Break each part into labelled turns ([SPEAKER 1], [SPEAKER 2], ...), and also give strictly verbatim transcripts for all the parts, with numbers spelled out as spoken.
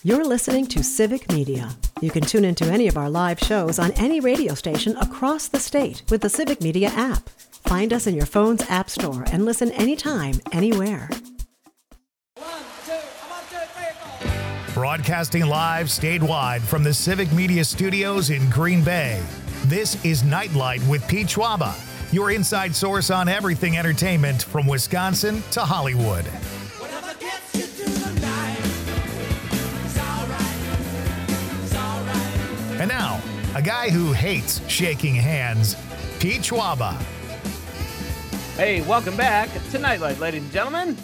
[SPEAKER 1] You're listening to Civic Media. You can tune into any of our live shows on any radio station across the state with the Civic Media app. Find us in your phone's app store and listen anytime, anywhere.
[SPEAKER 2] Broadcasting live statewide from the Civic Media Studios in Green Bay. This is Nightlight with Pete Schwaba, your inside source on everything entertainment from Wisconsin to Hollywood. And now, a guy who hates shaking hands, Pete Schwaba.
[SPEAKER 3] Hey, welcome back to Nightlight, ladies and gentlemen.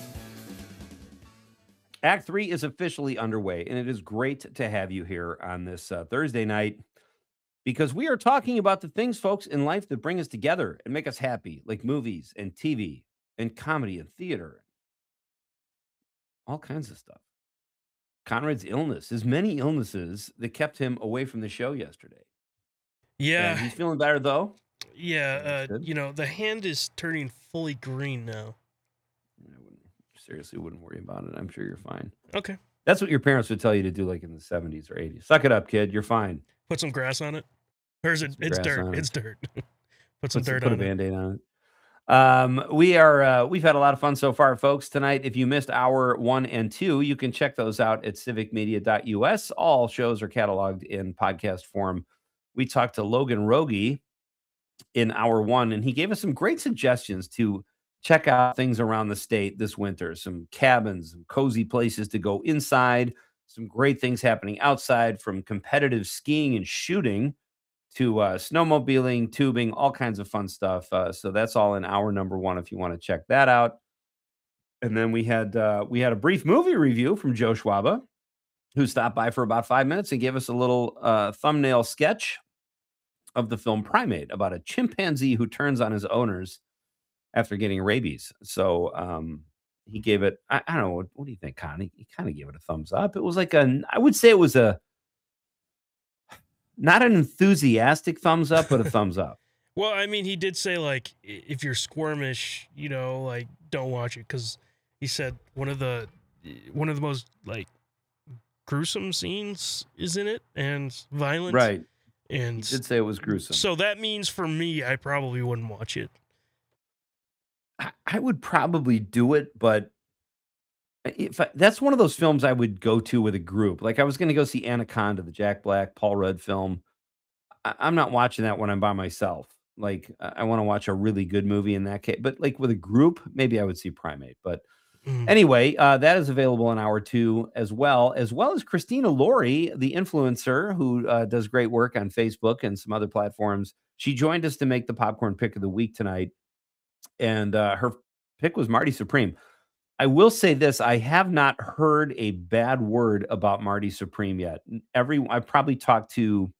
[SPEAKER 3] Act three is officially underway, and it is great to have you here on this uh, Thursday night because we are talking about the things, folks, in life that bring us together and make us happy, like movies and T V and comedy and theater, all kinds of stuff. Conrad's illness, his many illnesses that kept him away from the show yesterday.
[SPEAKER 4] Yeah.
[SPEAKER 3] And he's feeling better, though.
[SPEAKER 4] Yeah, uh, you know, the hand is turning fully green now.
[SPEAKER 3] I wouldn't, seriously wouldn't worry about it. I'm sure you're fine.
[SPEAKER 4] Okay.
[SPEAKER 3] That's what your parents would tell you to do, like in the seventies or eighties. Suck it up, kid. You're fine.
[SPEAKER 4] Put some grass on it. Or is it? It's dirt. It. It's dirt. Put some
[SPEAKER 3] put
[SPEAKER 4] dirt
[SPEAKER 3] some,
[SPEAKER 4] on
[SPEAKER 3] put a
[SPEAKER 4] it.
[SPEAKER 3] Band-Aid on it. Um, we are, uh, we've had a lot of fun so far, folks. Tonight, if you missed hour one and two, you can check those out at civic media dot U S. All shows are cataloged in podcast form. We talked to Logan Rogie in hour one, and he gave us some great suggestions to check out things around the state this winter. Some cabins, some cozy places to go inside, some great things happening outside, from competitive skiing and shooting to uh, snowmobiling, tubing, all kinds of fun stuff. Uh, so that's all in hour number one if you want to check that out. And then we had uh, we had a brief movie review from Joe Schwaba, who stopped by for about five minutes and gave us a little uh, thumbnail sketch of the film Primate, about a chimpanzee who turns on his owners after getting rabies. So um, he gave it, I, I don't know, what, what do you think, Connie? He, he kind of gave it a thumbs up. It was like a, I would say it was a, not an enthusiastic thumbs up, but a thumbs up.
[SPEAKER 4] Well, I mean, he did say, like, if you're squirmish, you know, like, don't watch it, because he said one of the one of the most, like, gruesome scenes is in it and violent.
[SPEAKER 3] Right.
[SPEAKER 4] And
[SPEAKER 3] he did say it was gruesome.
[SPEAKER 4] So that means for me, I probably wouldn't watch it.
[SPEAKER 3] I, I would probably do it, but if I, that's one of those films I would go to with a group. Like I was going to go see Anaconda, the Jack Black, Paul Rudd film. I, I'm not watching that when I'm by myself. Like I, I want to watch a really good movie in that case. But like with a group, maybe I would see Primate. But mm. anyway, uh, that is available in hour two as well, as well as Christina Laurie, the influencer who uh, does great work on Facebook and some other platforms. She joined us to make the popcorn pick of the week tonight. And uh, her pick was Marty Supreme. I will say this, I have not heard a bad word about Marty Supreme yet. Every I've probably talked to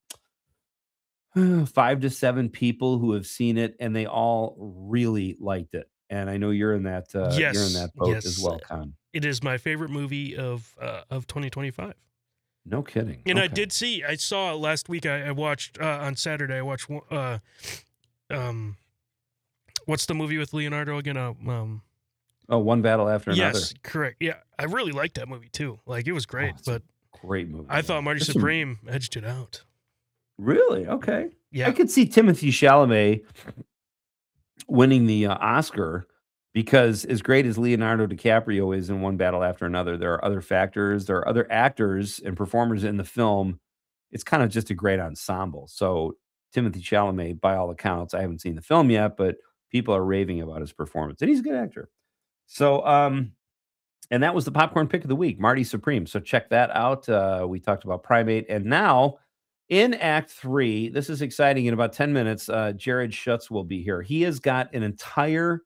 [SPEAKER 3] uh, five to seven people who have seen it, and they all really liked it. And I know you're in that uh,
[SPEAKER 4] yes,
[SPEAKER 3] you're in that boat
[SPEAKER 4] yes.
[SPEAKER 3] as well, Con.
[SPEAKER 4] It is my favorite movie of uh, of twenty twenty-five.
[SPEAKER 3] No kidding.
[SPEAKER 4] And
[SPEAKER 3] okay.
[SPEAKER 4] I did see, I saw last week, I, I watched, uh, on Saturday, I watched, uh, um, what's the movie with Leonardo again? Uh, um,
[SPEAKER 3] Oh, One Battle After Another.
[SPEAKER 4] Yes, correct. Yeah, I really liked that movie too. Like it was great,
[SPEAKER 3] oh,
[SPEAKER 4] but
[SPEAKER 3] great movie.
[SPEAKER 4] I thought Marty
[SPEAKER 3] There's
[SPEAKER 4] Supreme
[SPEAKER 3] some...
[SPEAKER 4] edged it out.
[SPEAKER 3] Really? Okay.
[SPEAKER 4] Yeah,
[SPEAKER 3] I could see Timothée Chalamet winning the uh, Oscar because, as great as Leonardo DiCaprio is in One Battle After Another, there are other factors, there are other actors and performers in the film. It's kind of just a great ensemble. So Timothée Chalamet, by all accounts, I haven't seen the film yet, but people are raving about his performance, and he's a good actor. So, um, and that was the popcorn pick of the week, Marty Supreme. So check that out. Uh, we talked about Primate. And now in Act three, this is exciting. In about ten minutes, uh, Jared Schutz will be here. He has got an entire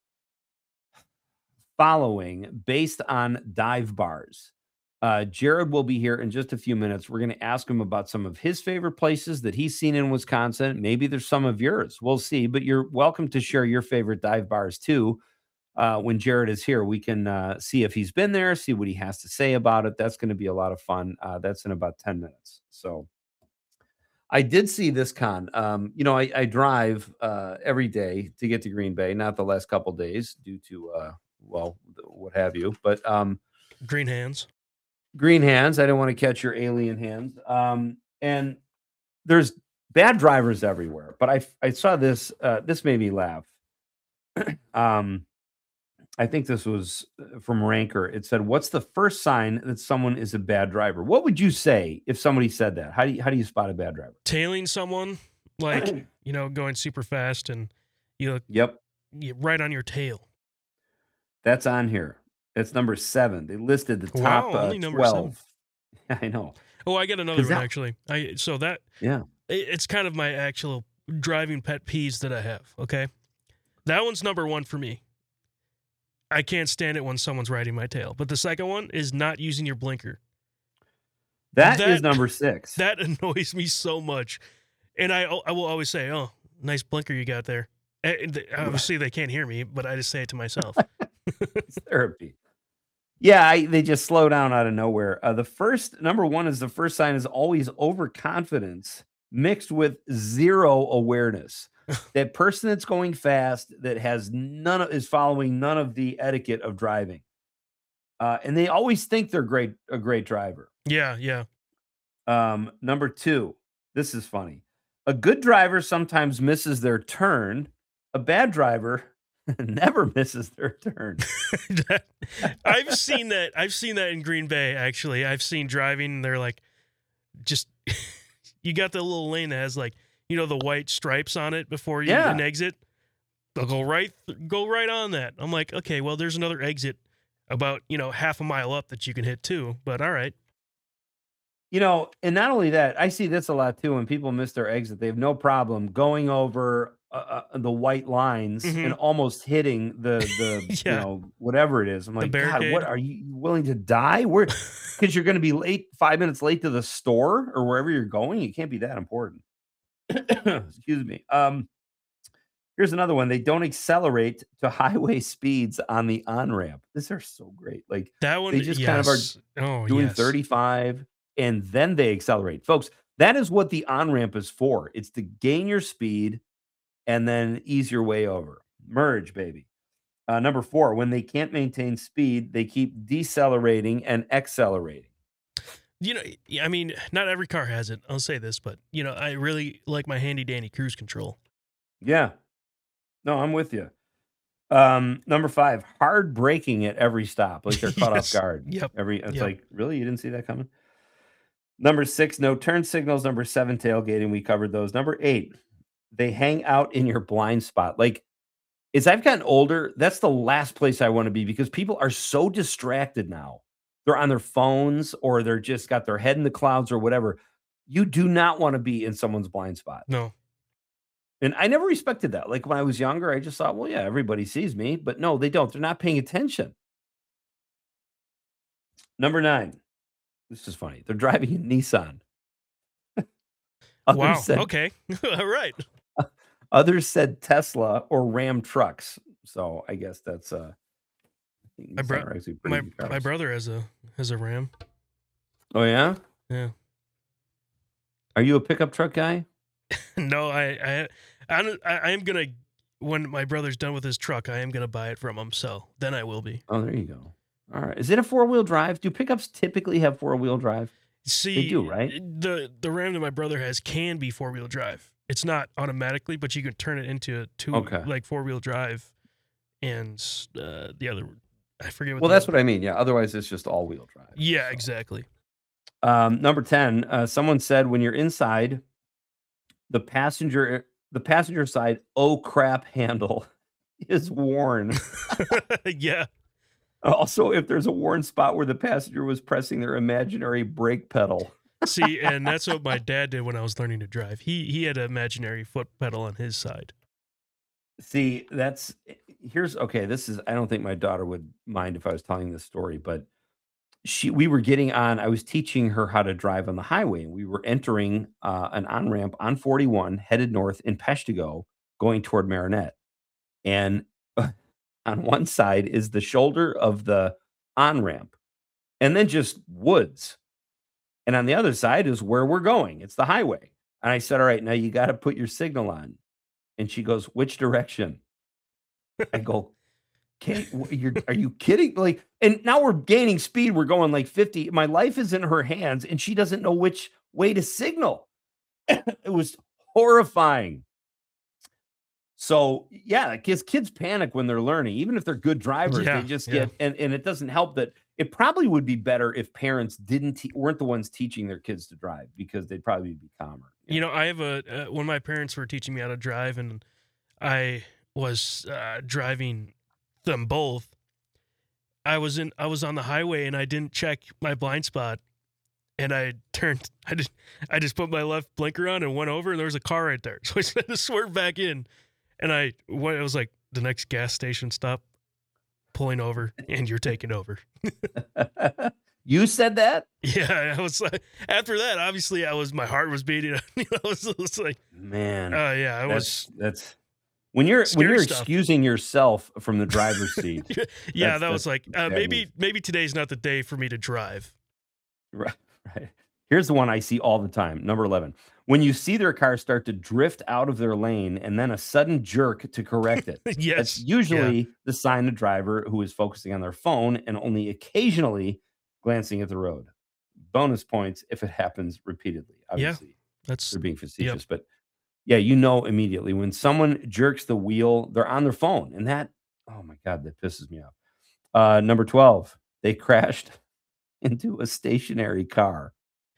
[SPEAKER 3] following based on dive bars. Uh, Jared will be here in just a few minutes. We're going to ask him about some of his favorite places that he's seen in Wisconsin. Maybe there's some of yours. We'll see. But you're welcome to share your favorite dive bars, too. Uh, when Jared is here, we can uh, see if he's been there, see what he has to say about it. That's going to be a lot of fun. Uh, that's in about ten minutes. So I did see this, Con. Um, you know, I, I drive uh, every day to get to Green Bay, not the last couple days due to, uh, well, what have you. But um,
[SPEAKER 4] green hands.
[SPEAKER 3] green hands. I don't want to catch your alien hands. Um, and there's bad drivers everywhere. But I I saw this. Uh, this made me laugh. um, I think this was uh, from Ranker. It said, "What's the first sign that someone is a bad driver?" What would you say if somebody said that? How do you how do you spot a bad driver?
[SPEAKER 4] Tailing someone, like, you know, going super fast and you look
[SPEAKER 3] Yep,
[SPEAKER 4] you- right on your tail.
[SPEAKER 3] that's on here. It's number seven. They listed the top
[SPEAKER 4] Wow,
[SPEAKER 3] uh,
[SPEAKER 4] only number seven.
[SPEAKER 3] twelve. I know.
[SPEAKER 4] Oh, I got another
[SPEAKER 3] 'Cause
[SPEAKER 4] one
[SPEAKER 3] that-
[SPEAKER 4] actually. I so that
[SPEAKER 3] Yeah.
[SPEAKER 4] it- it's kind of my actual driving pet peeves that I have. Okay, that one's number one for me. I can't stand it when someone's riding my tail. But the second one is not using your blinker.
[SPEAKER 3] That,
[SPEAKER 4] That-
[SPEAKER 3] is number six.
[SPEAKER 4] That annoys me so much. And I I will always say, "Oh, nice blinker you got there." And th- obviously they can't hear me, but I just say it to myself.
[SPEAKER 3] It's therapy. Yeah, I, they just slow down out of nowhere. Uh, the first number one is the first sign is always overconfidence mixed with zero awareness. That person that's going fast that has none of is following none of the etiquette of driving, uh, and they always think they're great a great driver.
[SPEAKER 4] Yeah, yeah.
[SPEAKER 3] Um, number two, this is funny. A good driver sometimes misses their turn. A bad driver never misses their turn.
[SPEAKER 4] That- I've seen that. I've seen that in Green Bay. Actually, I've seen driving. And they're like, just you got the little lane that has like you know the white stripes on it before you
[SPEAKER 3] Yeah.
[SPEAKER 4] an exit. They'll go right, go right on that. I'm like, okay, well, there's another exit about you know half a mile up that you can hit too. But all right,
[SPEAKER 3] You know, and not only that, I see this a lot too. When people miss their exit, they have no problem going over uh, uh, the white lines
[SPEAKER 4] Mhm.
[SPEAKER 3] and almost hitting the the
[SPEAKER 4] Yeah.
[SPEAKER 3] you know whatever it is. I'm like, God,
[SPEAKER 4] barricade.
[SPEAKER 3] what are you willing to die? Where because you're going to be late, five minutes late to the store or wherever you're going. It can't be that important. Excuse me. Um, here's another one. They don't accelerate to highway speeds on the on ramp. These are so great. Like
[SPEAKER 4] that one.
[SPEAKER 3] They just kind of are
[SPEAKER 4] yes. Oh,
[SPEAKER 3] doing
[SPEAKER 4] yes.
[SPEAKER 3] thirty-five and then they accelerate. Folks, that is what the on ramp is for. It's to gain your speed and then ease your way over. Merge, baby. Uh, number four, when they can't maintain speed, they keep decelerating and accelerating.
[SPEAKER 4] You know, I mean, not every car has it. I'll say this, but you know, I really like my handy dandy cruise control.
[SPEAKER 3] Yeah. No, I'm with you. Um, number five, hard braking at every stop, like they're caught
[SPEAKER 4] Yes.
[SPEAKER 3] off guard.
[SPEAKER 4] Yep.
[SPEAKER 3] Every it's
[SPEAKER 4] Yep.
[SPEAKER 3] like, really? You didn't see that coming? Number six, no turn signals. Number seven, tailgating. We covered those. Number eight, they hang out in your blind spot. Like, as I've gotten older, that's the last place I want to be because people are so distracted now. They're on their phones or they're just got their head in the clouds or whatever. You do not want to be in someone's blind spot.
[SPEAKER 4] No.
[SPEAKER 3] And I never respected that. Like when I was younger, I just thought, well, yeah, everybody sees me, but no, they don't. They're not paying attention. Number nine. This is funny. They're driving a Nissan. Others
[SPEAKER 4] Wow.
[SPEAKER 3] said,
[SPEAKER 4] Okay. All right.
[SPEAKER 3] Others said Tesla or Ram trucks. So I guess that's uh I think
[SPEAKER 4] My
[SPEAKER 3] Nissan
[SPEAKER 4] bro-
[SPEAKER 3] are actually pretty
[SPEAKER 4] My
[SPEAKER 3] good
[SPEAKER 4] my
[SPEAKER 3] cars.
[SPEAKER 4] brother has a has a Ram.
[SPEAKER 3] Oh yeah?
[SPEAKER 4] Yeah.
[SPEAKER 3] Are you a pickup truck guy?
[SPEAKER 4] No, I I I, don't- I I am gonna when my brother's done with his truck, I am gonna buy it from him. So then I will be.
[SPEAKER 3] Oh, there you go. All right. Is it a four-wheel drive? Do pickups typically have four-wheel drive?
[SPEAKER 4] See,
[SPEAKER 3] do, right?
[SPEAKER 4] The the Ram that my brother has can be four wheel drive. It's not automatically, but you can turn it into a two
[SPEAKER 3] Okay.
[SPEAKER 4] like four wheel drive, and uh, the other I forget what.
[SPEAKER 3] Well,
[SPEAKER 4] the
[SPEAKER 3] that's
[SPEAKER 4] other-
[SPEAKER 3] what I mean. Yeah. Otherwise, it's just all-wheel drive.
[SPEAKER 4] Yeah,
[SPEAKER 3] So.
[SPEAKER 4] exactly.
[SPEAKER 3] Um, number ten, uh, someone said when you're inside, the passenger the passenger side oh crap handle is worn.
[SPEAKER 4] Yeah,
[SPEAKER 3] Also, if there's a worn spot where the passenger was pressing their imaginary brake pedal.
[SPEAKER 4] see, and that's what my dad did when I was learning to drive. He he had an imaginary foot pedal on his side.
[SPEAKER 3] See, that's here's okay. This is I don't think my daughter would mind if I was telling this story, but she we were getting on. I was teaching her how to drive on the highway, and we were entering uh, an on ramp on forty-one headed north in Peshtigo, going toward Marinette. And on one side is the shoulder of the on ramp, and then just woods. And on the other side is where we're going. It's the highway. And I said, "All right, now you got to put your signal on." And she goes, "Which direction?" I go, Okay, you're are you kidding? Like, and now we're gaining speed. We're going like fifty. My life is in her hands, and she doesn't know which way to signal. It was horrifying. So yeah, kids kids panic when they're learning, even if they're good drivers.
[SPEAKER 4] Yeah,
[SPEAKER 3] they just
[SPEAKER 4] yeah.
[SPEAKER 3] get and, and it doesn't help that it probably would be better if parents didn't te- weren't the ones teaching their kids to drive because they'd probably be calmer.
[SPEAKER 4] You know, I have a uh, when my parents were teaching me how to drive, and I was uh, driving them both. I was in I was on the highway and I didn't check my blind spot, and I turned I just I just put my left blinker on and went over, and there was a car right there, so I just had to swerve back in, and I went, it was like the next gas station stop, pulling over, and you're taking over.
[SPEAKER 3] You said that?
[SPEAKER 4] Yeah, I was like, after that, obviously, I was my heart was beating. You know, I was, it was like,
[SPEAKER 3] Man,
[SPEAKER 4] oh yeah, I
[SPEAKER 3] that's
[SPEAKER 4] was.
[SPEAKER 3] that's when you're when
[SPEAKER 4] Scary
[SPEAKER 3] you're
[SPEAKER 4] stuff.
[SPEAKER 3] excusing yourself from the driver's seat.
[SPEAKER 4] Yeah,
[SPEAKER 3] That's-
[SPEAKER 4] that was
[SPEAKER 3] that's
[SPEAKER 4] like uh,
[SPEAKER 3] bad
[SPEAKER 4] maybe
[SPEAKER 3] news.
[SPEAKER 4] maybe today's not the day for me to drive.
[SPEAKER 3] Right, right. Here's the one I see all the time. Number eleven. When you see their car start to drift out of their lane and then a sudden jerk to correct it.
[SPEAKER 4] Yes,
[SPEAKER 3] That's usually the sign of driver who is focusing on their phone and only occasionally glancing at the road. Bonus points if it happens repeatedly. Obviously,
[SPEAKER 4] that's
[SPEAKER 3] they're being facetious, but yeah, you know immediately when someone jerks the wheel, they're on their phone, and that, oh my God, that pisses me off. Uh, number twelve, they crashed into a stationary car.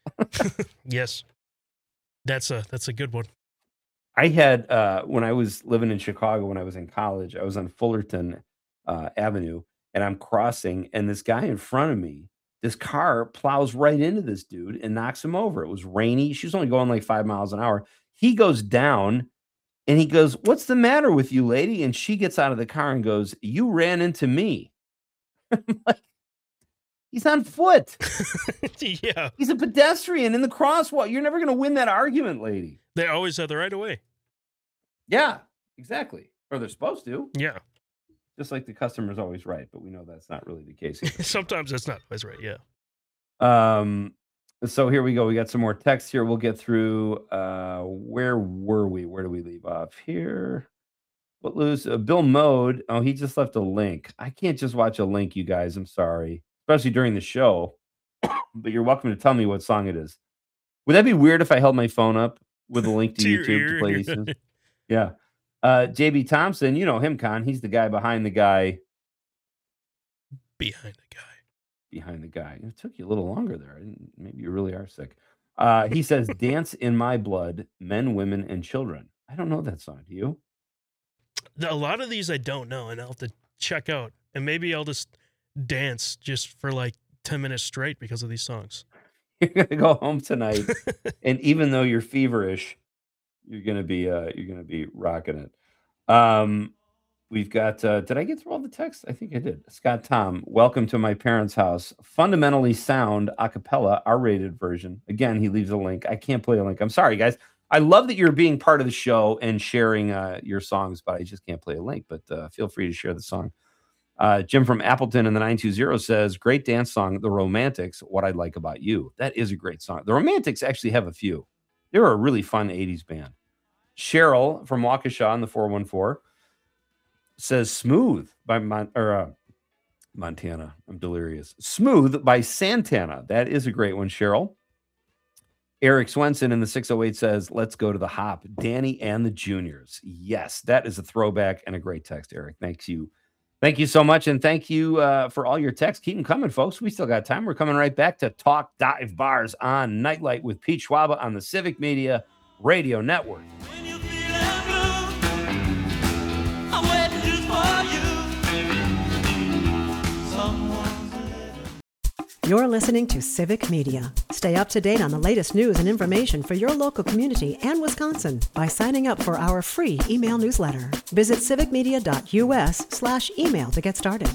[SPEAKER 4] yes, that's a that's a good one.
[SPEAKER 3] I had uh, when I was living in Chicago when I was in college, I was on Fullerton uh, Avenue, and I'm crossing, and this guy in front of me, this car plows right into this dude and knocks him over. It was rainy. She was only going like five miles an hour. He goes down, and he goes, "What's the matter with you, lady?" And she gets out of the car and goes, "You ran into me." Like, he's on foot.
[SPEAKER 4] Yeah,
[SPEAKER 3] He's a pedestrian in the crosswalk. You're never going to win that argument, lady.
[SPEAKER 4] they always have the right of way.
[SPEAKER 3] Yeah, exactly. Or they're supposed to.
[SPEAKER 4] Yeah,
[SPEAKER 3] Just like the customer's always right, but we know that's not really the case here.
[SPEAKER 4] sometimes that's not always right. Yeah,
[SPEAKER 3] Um, so here we go. We got some more text here. We'll get through. Uh, where were we? Where do we leave off here? What lose? Uh, Bill Mode. Oh, he just left a link. I can't just watch a link, you guys. I'm sorry, especially during the show. But you're welcome to tell me what song it is. Would that be weird if I held my phone up with a link to,
[SPEAKER 4] To your
[SPEAKER 3] YouTube
[SPEAKER 4] ear
[SPEAKER 3] to
[SPEAKER 4] and
[SPEAKER 3] play
[SPEAKER 4] your-
[SPEAKER 3] these things? Yeah. Uh, J B Thompson, you know him, Con. He's the guy behind the guy
[SPEAKER 4] behind the guy.
[SPEAKER 3] behind the guy. It took you a little longer there. I didn't- Maybe you really are sick. Uh, he says, "Dance in my blood, men, women, and children." I don't know that song. Do you?
[SPEAKER 4] A lot of these I don't know, and I'll have to check out, and maybe I'll just dance just for like ten minutes straight because of these songs.
[SPEAKER 3] You're gonna go home tonight, and even though you're feverish, you're gonna be uh, you're gonna be rocking it. Um, we've got. Uh, did I get through all the text? I think I did. Scott Tom, welcome to my parents' house. Fundamentally sound a cappella, R-rated version. Again, he leaves a link. I can't play a link. I'm sorry, guys. I love that you're being part of the show and sharing uh, your songs, but I just can't play a link. But uh, feel free to share the song. Uh, Jim from Appleton in the nine two zero says, "Great dance song, The Romantics, What I Like About You." That is a great song. The Romantics actually have a few. They were a really fun eighties band. Cheryl from Waukesha in the four one four says, "Smooth" by Mon- or, uh, Montana. I'm delirious. "Smooth" by Santana. That is a great one, Cheryl. Eric Swenson in the six oh eight says, "Let's go to the hop. Danny and the Juniors." Yes, that is a throwback and a great text, Eric. Thanks you. Thank you so much. And thank you uh, for all your texts. Keep them coming, folks. We still got time. We're coming right back to Talk Dive Bars on Nightlight with Pete Schwaba on the Civic Media Radio Network.
[SPEAKER 5] When you feelin' blue, I'm waiting just for you. Someone's living.
[SPEAKER 1] You're listening to Civic Media. Stay up to date on the latest news and information for your local community and Wisconsin by signing up for our free email newsletter. Visit civicmedia.us slash email to get started.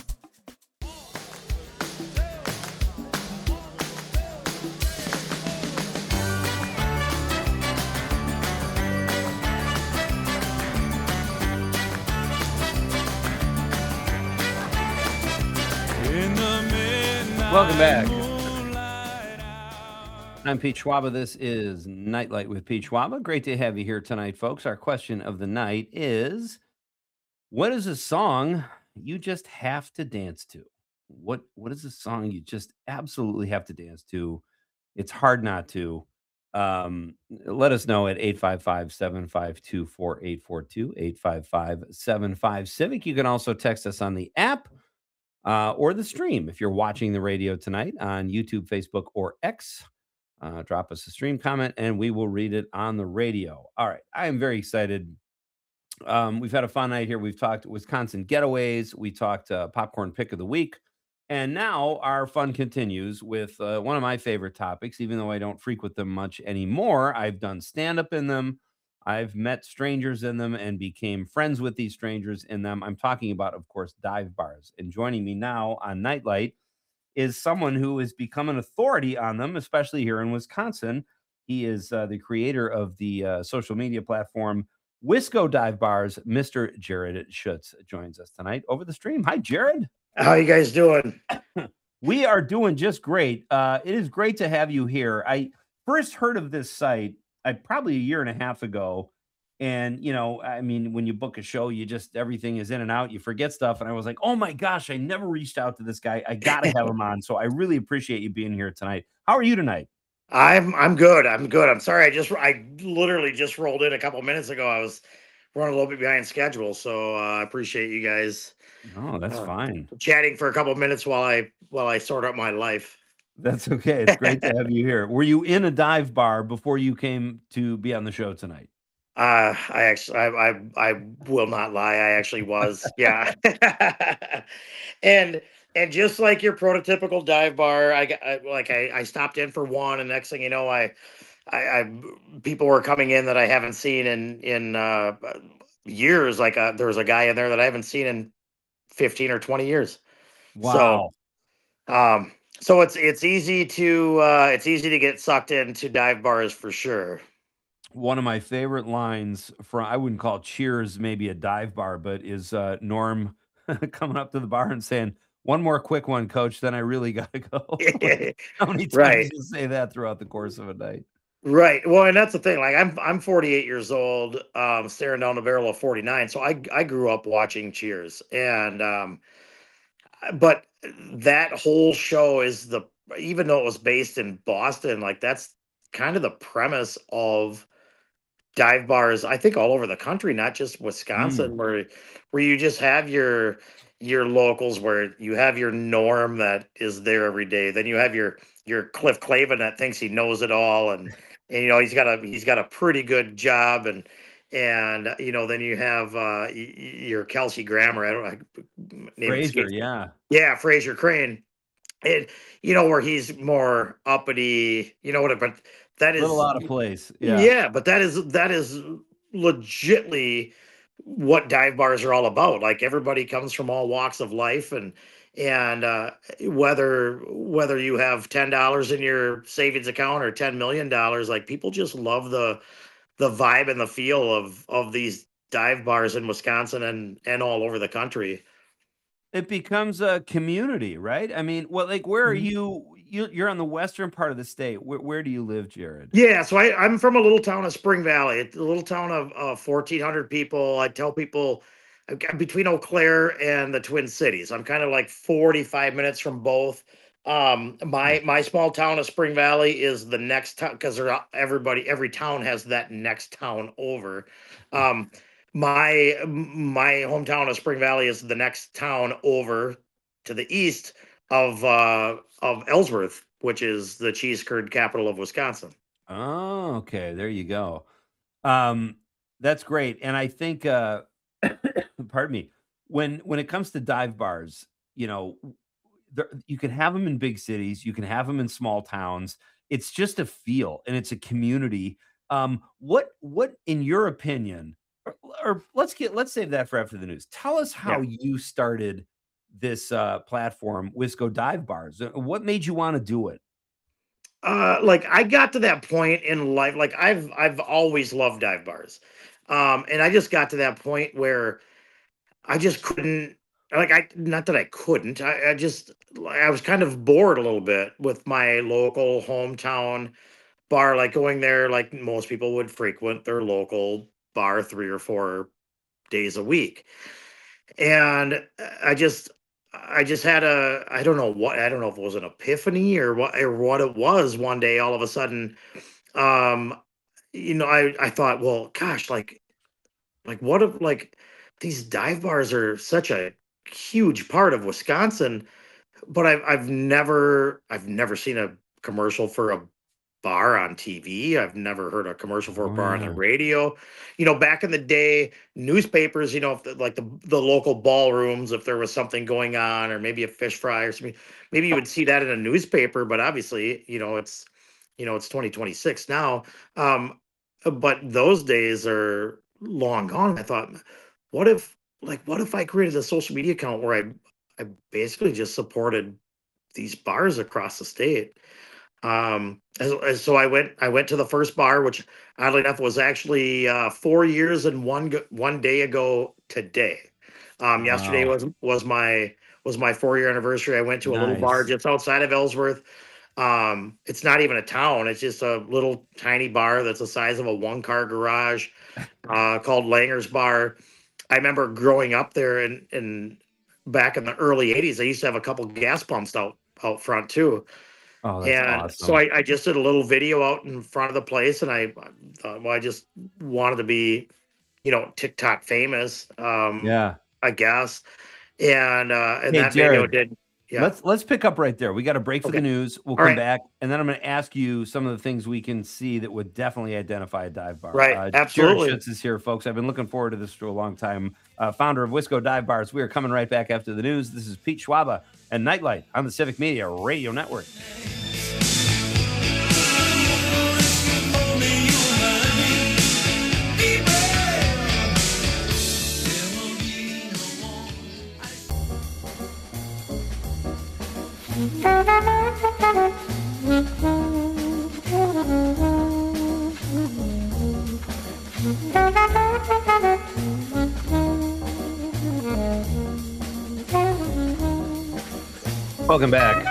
[SPEAKER 3] Welcome back. I'm Pete Schwaba. This is Nightlight with Pete Schwaba. Great to have you here tonight, folks. Our question of the night is, what is a song you just have to dance to? What what is a song you just absolutely have to dance to? It's hard not to. Um, let us know at eight five five, seven five two, four eight four two, eight five five, seven five Civic. You can also text us on the app uh, or the stream if you're watching the radio tonight on YouTube, Facebook, or X. Uh, drop us a stream comment and we will read it on the radio. All right. I am very excited. Um, we've had a fun night here. We've talked Wisconsin getaways. We talked uh, popcorn pick of the week. And now our fun continues with uh, one of my favorite topics, even though I don't frequent them much anymore. I've done stand up in them. I've met strangers in them and became friends with these strangers in them. I'm talking about, of course, dive bars. And joining me now on Nightlight is someone who has become an authority on them, especially here in Wisconsin. He is uh, the creator of the uh, social media platform Wisco Dive Bars. Mister Jared Schutz joins us tonight over the stream. Hi, Jared.
[SPEAKER 6] How you guys doing?
[SPEAKER 3] We are doing just great. Uh, it is great to have you here. I first heard of this site I probably a year and a half ago. And, you know, I mean, when you book a show, you just everything is in and out. You forget stuff. And I was like, oh my gosh, I never reached out to this guy. I got to have him on. So I really appreciate you being here tonight. How are you tonight?
[SPEAKER 6] I'm I'm good. I'm good. I'm sorry. I just I literally just rolled in a couple minutes ago. I was running a little bit behind schedule, so uh, I appreciate you guys
[SPEAKER 3] Oh, that's
[SPEAKER 6] uh,
[SPEAKER 3] fine.
[SPEAKER 6] chatting for a couple minutes while I while I sort out my life.
[SPEAKER 3] That's okay. It's great to have you here. Were you in a dive bar before you came to be on the show tonight?
[SPEAKER 6] Uh, I actually I I, I will not lie. I actually was. Yeah. and and just like your prototypical dive bar, I got I, like I, I stopped in for one, and next thing you know, I, I I people were coming in that I haven't seen in in uh, years. Like uh, there was a guy in there that I haven't seen in fifteen or twenty years.
[SPEAKER 3] Wow.
[SPEAKER 6] So um so it's it's easy to uh, it's easy to get sucked into dive bars for sure.
[SPEAKER 3] One of my favorite lines from I wouldn't call Cheers maybe a dive bar, but is uh, Norm coming up to the bar and saying, "One more quick one, coach, then I really gotta go." Like, how many times
[SPEAKER 6] Right.
[SPEAKER 3] do you say that throughout the course of a night?
[SPEAKER 6] Right. Well, and that's the thing. Like I'm I'm forty-eight years old, um, staring down the barrel of forty-nine. So I I grew up watching Cheers. And um but that whole show is the even though it was based in Boston, like that's kind of the premise of dive bars, I think all over the country, not just
[SPEAKER 3] Mm,
[SPEAKER 6] Wisconsin, where where you just have your your locals, where you have your Norm that is there every day. Then you have your your Cliff Clavin that thinks he knows it all, and and you know he's got a he's got a pretty good job, and and uh, you know then you have uh, y- y- your Kelsey Grammer. I don't know, name
[SPEAKER 3] Fraser,
[SPEAKER 6] escapes me.
[SPEAKER 3] yeah.
[SPEAKER 6] Yeah, Fraser Crane, and you know where he's more uppity, you know what? But that
[SPEAKER 3] Little
[SPEAKER 6] is
[SPEAKER 3] out of place. Yeah.
[SPEAKER 6] yeah, but that is that is legitly what dive bars are all about. Like everybody comes from all walks of life, and and uh, whether whether you have ten dollars in your savings account or ten million dollars, like people just love the the vibe and the feel of of these dive bars in Wisconsin and and all over the country.
[SPEAKER 3] It becomes a community, right? I mean, well, like, where are you? You you're on the western part of the state. Where where do you live, Jared?
[SPEAKER 6] Yeah, so I, I'm from a little town of Spring Valley. It's a little town of uh, fourteen hundred people. I tell people I'm k- between Eau Claire and the Twin Cities. I'm kind of like forty-five minutes from both. Um,
[SPEAKER 3] Hmm.
[SPEAKER 6] my my small town of Spring Valley is the next town because they're all- everybody every town has that next town over. Um, my my hometown of Spring Valley is the next town over to the east of uh, of Ellsworth, which is the cheese curd capital of Wisconsin.
[SPEAKER 3] Oh, okay. There you go. Um, that's great. And I think, uh, pardon me, when when it comes to dive bars, you know, w- there, you can have them in big cities, you can have them in small towns. It's just a feel, and it's a community. Um, what what, in your opinion, or, or let's get let's save that for after the news. Tell us
[SPEAKER 6] Yeah.
[SPEAKER 3] how you started this uh, platform, Wisco Dive Bars. Uh, What made you want to do it?
[SPEAKER 6] Uh, like I got to that point in life, like I've I've always loved dive bars. Um, and I just got to that point where I just couldn't like I not that I couldn't. I, I just I was kind of bored a little bit with my local hometown bar, like going there like most people would frequent their local bar three or four days a week. and I just I just had a I don't know what I don't know if it was an epiphany or what or what it was one day all of a sudden. Um, you know, I I thought, well, gosh, like like what if like these dive bars are such a huge part of Wisconsin, but I've I've never I've never seen a commercial for a bar on T V. I've never heard a commercial for a
[SPEAKER 3] Oh
[SPEAKER 6] bar on the
[SPEAKER 3] yeah.
[SPEAKER 6] radio. You know, back in the day, newspapers, you know, if the, like the the local ballrooms, if there was something going on, or maybe a fish fry or something, maybe you would see that in a newspaper. But obviously, you know, it's you know, it's twenty twenty-six now. Um, uh, but those days are long gone. I thought, what if like what if I created a social media account where I I basically just supported these bars across the state. Um, as, as- so I went, I went to the first bar, which oddly enough was actually uh, four years and one go- one day ago today. Um, yesterday
[SPEAKER 3] Wow.
[SPEAKER 6] was was my was my four year anniversary. I went to a little bar
[SPEAKER 3] Nice.
[SPEAKER 6] just outside of Ellsworth. Um, it's not even a town; it's just a little tiny bar that's the size of a one car garage, uh, called Langer's Bar. I remember growing up there and and back in the early eighties, I used to have a couple gas pumps out out front too.
[SPEAKER 3] Oh, that's
[SPEAKER 6] And so
[SPEAKER 3] awesome.
[SPEAKER 6] I, I just did a little video out in front of the place, and I thought, well, I just wanted to be, you know, TikTok famous, um,
[SPEAKER 3] Yeah.
[SPEAKER 6] I guess. And uh, and
[SPEAKER 3] Hey,
[SPEAKER 6] that video
[SPEAKER 3] Jared,
[SPEAKER 6] did, yeah.
[SPEAKER 3] let's let's pick up right there. We got a break for the
[SPEAKER 6] Okay.
[SPEAKER 3] news. We'll
[SPEAKER 6] All
[SPEAKER 3] come
[SPEAKER 6] right.
[SPEAKER 3] back, and then I'm going to ask you some of the things we can see that would definitely identify a dive bar.
[SPEAKER 6] Right.
[SPEAKER 3] Uh, Jared
[SPEAKER 6] Absolutely.
[SPEAKER 3] Schutz is here, folks. I've been looking forward to this for a long time. Uh, founder of Wisco Dive Bars. We are coming right back after the news. This is Pete Schwaba and Nightlight on the Civic Media Radio Network. Welcome back.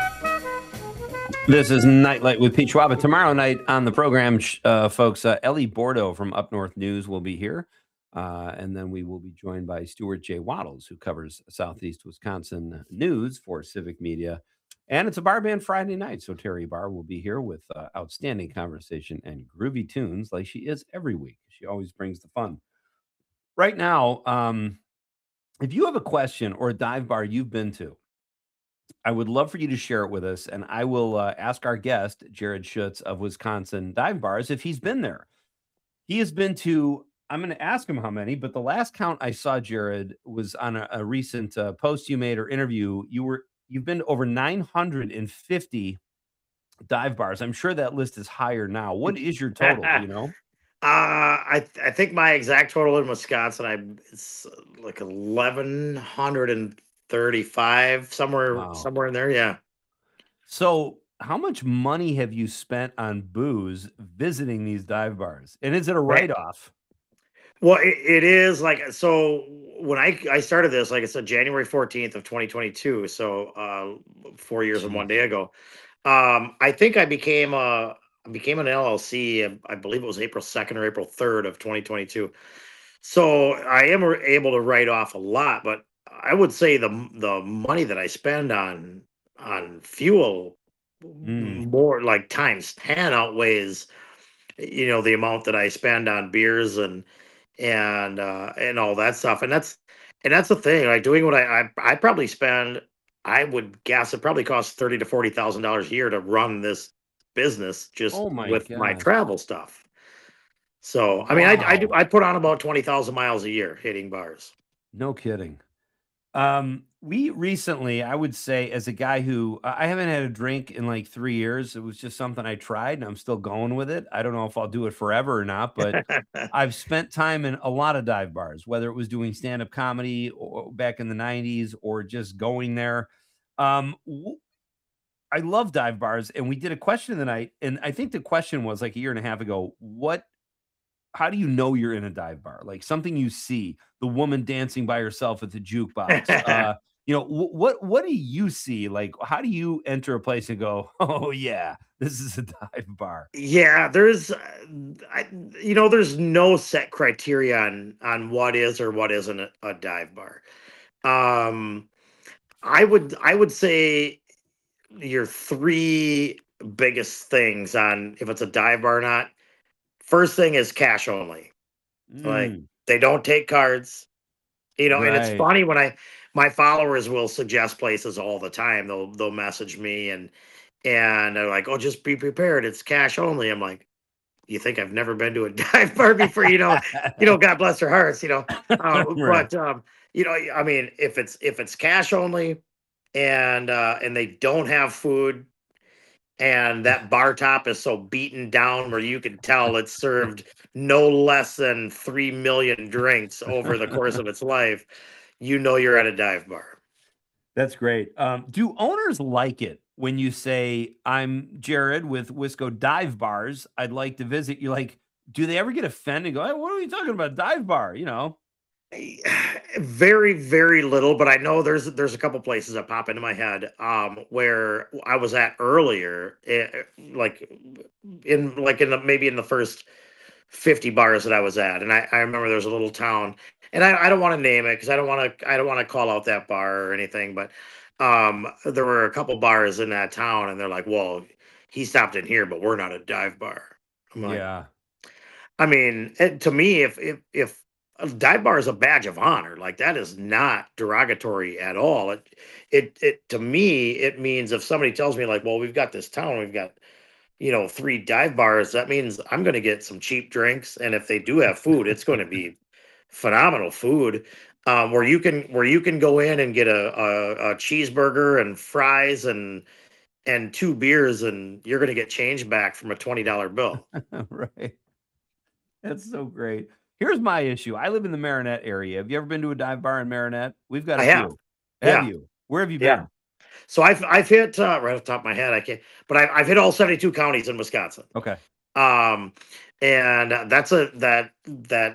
[SPEAKER 3] This is Nightlight with Pete Schwaba. Tomorrow night on the program, sh- uh, folks, uh, Ellie Bordeaux from Up North News will be here. Uh, and then we will be joined by Stuart J. Waddles, who covers Southeast Wisconsin news for Civic Media. And it's a bar band Friday night. So Terry Barr will be here with uh, outstanding conversation and groovy tunes like she is every week. She always brings the fun. Right now, um, if you have a question or a dive bar you've been to, I would love for you to share it with us, and I will uh, ask our guest, Jared Schutz of Wisconsin Dive Bars, if he's been there. He has been to, I'm going to ask him how many, but the last count I saw, Jared, was on a, a recent uh, post you made or interview. You were, you've been to over nine hundred fifty dive bars. I'm sure that list is higher now. What is your total? Do you know?
[SPEAKER 6] Uh, I th- I think my exact total in Wisconsin, I it's uh, like eleven hundred and thirty-five, somewhere
[SPEAKER 3] Wow.
[SPEAKER 6] somewhere in there. Yeah.
[SPEAKER 3] So, how much money have you spent on booze visiting these dive bars? And is it a
[SPEAKER 6] Right.
[SPEAKER 3] write off?
[SPEAKER 6] Well, it, it is like so when I I started this, like I said, January fourteenth of twenty twenty-two. So uh four years and one day ago. Um, I think I became a I became an L L C. I I believe it was April second or April third of twenty twenty-two. So I am r- able to write off a lot, but I would say the m- the money that I spend on on fuel
[SPEAKER 3] Mm.
[SPEAKER 6] more like times ten outweighs, you know, the amount that I spend on beers and and uh and all that stuff. And that's and that's the thing. Like doing what I I, I probably spend, I would guess it probably costs thirty to forty thousand dollars a year to run this business just
[SPEAKER 3] Oh my
[SPEAKER 6] with my
[SPEAKER 3] gosh.
[SPEAKER 6] travel stuff. So I mean I I do
[SPEAKER 3] Wow.
[SPEAKER 6] I put on about twenty thousand miles a year hitting bars.
[SPEAKER 3] No kidding. Um, we recently, I would say, as a guy who I I haven't had a drink in like three years, it was just something I tried and I'm still going with it. I don't know if I'll do it forever or not, but I've spent time in a lot of dive bars, whether it was doing stand-up comedy or back in the nineties or just going there. Um, w- I love dive bars, and we did a question of the night, and I think the question was like a year and a half ago, what how do you know you're in a dive bar? Like something you see, the woman dancing by herself at the jukebox. Uh, you know, wh- what what do you see? Like, how do you enter a place and go, "Oh yeah, this is a dive bar."
[SPEAKER 6] Yeah, there's, uh, I, you know, there's no set criteria on on what is or what isn't a, a dive bar. Um, I would I would say your three biggest things on if it's a dive bar or not. First thing is cash only. Like
[SPEAKER 3] Mm,
[SPEAKER 6] they don't take cards, you know, and it's
[SPEAKER 3] right.
[SPEAKER 6] funny when I my followers will suggest places all the time. They'll they'll message me and and they're like, "Oh, just be prepared. It's cash only." I'm like, "You think I've never been to a dive bar before?" You know, you know, God bless their hearts, you know. Uh,
[SPEAKER 3] Right.
[SPEAKER 6] but um, you know, I mean, if it's if it's cash only and uh and they don't have food and that bar top is so beaten down where you can tell it served no less than three million drinks over the course of its life, you know you're at a dive bar.
[SPEAKER 3] That's great. Um, do owners like it when you say, "I'm Jared with Wisco Dive Bars. I'd like to visit." You like, do they ever get offended and go, "Hey, what are you talking about? Dive bar?" You know?
[SPEAKER 6] Eh, Very, very little, but I know there's there's a couple places that pop into my head um where I was at earlier, eh, like in like in the maybe in the first fifty bars that I was at. And I, I remember there was a little town, and I, I don't want to name it because I don't want to I don't want to call out that bar or anything, but um there were a couple bars in that town and they're like, well, he stopped in here, but we're not a dive bar. I'm like,
[SPEAKER 3] Yeah.
[SPEAKER 6] I mean, it, to me, if if if a dive bar is a badge of honor, like that is not derogatory at all. It it it to me, it means if somebody tells me like, well, we've got this town, we've got you know, three dive bars, that means I'm going to get some cheap drinks. And if they do have food, it's going to be phenomenal food. Um, where you can where you can go in and get a, a, a cheeseburger and fries and and two beers, and you're going to get change back from a twenty dollar bill.
[SPEAKER 3] Right. That's so great. Here's my issue. I live in the Marinette area. Have you ever been to a dive bar in Marinette? We've got a
[SPEAKER 6] I have,
[SPEAKER 3] few. Have
[SPEAKER 6] yeah,
[SPEAKER 3] you? Where have you
[SPEAKER 6] yeah.
[SPEAKER 3] been?
[SPEAKER 6] So I've I've hit uh, right off the top of my head, I can't, but I've I've hit all seventy-two counties in Wisconsin.
[SPEAKER 3] Okay.
[SPEAKER 6] Um, and uh, that's a that that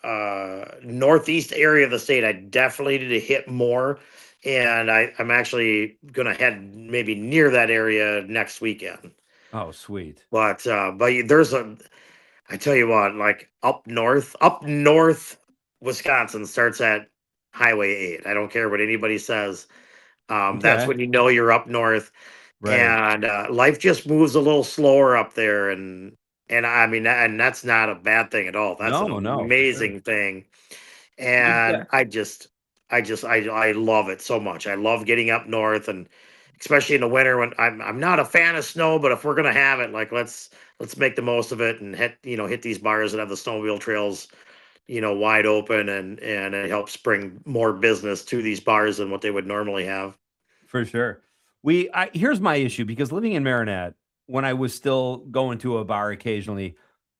[SPEAKER 6] uh northeast area of the state I definitely need to hit more. And I, I'm actually gonna head maybe near that area next weekend.
[SPEAKER 3] Oh, sweet.
[SPEAKER 6] But uh but there's a I tell you what, like up north, up north Wisconsin starts at Highway eight. I don't care what anybody says. Um, that's
[SPEAKER 3] Okay.
[SPEAKER 6] when you know you're up north,
[SPEAKER 3] Right.
[SPEAKER 6] and uh, life just moves a little slower up there. And and I mean, and that's not a bad thing at all. That's an
[SPEAKER 3] No, no, for sure.
[SPEAKER 6] amazing thing.
[SPEAKER 3] We've
[SPEAKER 6] And
[SPEAKER 3] got
[SPEAKER 6] I just, I just, I I love it so much. I love getting up north, and especially in the winter when I'm I'm not a fan of snow, but if we're gonna have it, like let's let's make the most of it and hit you know hit these bars that have the snowmobile trails you know wide open, and and it helps bring more business to these bars than what they would normally have.
[SPEAKER 3] for sure. We I here's my issue because living in Marinette, when I was still going to a bar occasionally,